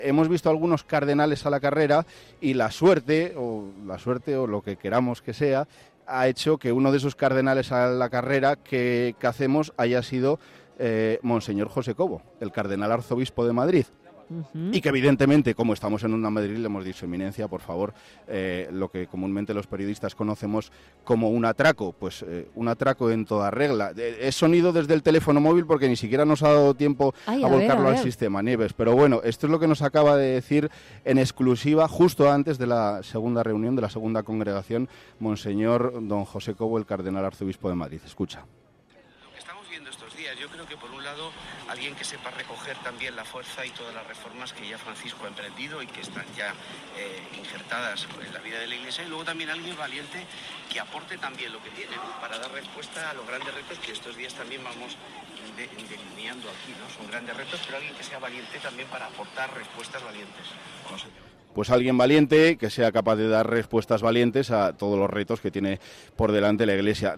hemos visto algunos cardenales a la carrera y la suerte o lo que queramos que sea, ha hecho que uno de esos cardenales a la carrera que hacemos haya sido Monseñor José Cobo, el cardenal arzobispo de Madrid. Y que evidentemente, como estamos en una Madrid, le hemos dicho: Eminencia, por favor, lo que comúnmente los periodistas conocemos como un atraco, pues un atraco en toda regla. Es sonido desde el teléfono móvil porque ni siquiera nos ha dado tiempo a volcarlo al sistema, Nieves. Pero bueno, esto es lo que nos acaba de decir en exclusiva justo antes de la segunda reunión, de la segunda congregación, Monseñor don José Cobo, el cardenal arzobispo de Madrid. Escucha. Lo que estamos viendo estos días, yo creo que por un lado alguien que sepa recoger también la fuerza y todas las reformas que ya Francisco ha emprendido y que están ya injertadas en la vida de la Iglesia, y luego también alguien valiente que aporte también lo que tiene, ¿no?, para dar respuesta a los grandes retos que estos días también vamos delineando aquí, ¿no? Son grandes retos, pero alguien que sea valiente también para aportar respuestas valientes. Pues alguien valiente que sea capaz de dar respuestas valientes a todos los retos que tiene por delante la Iglesia.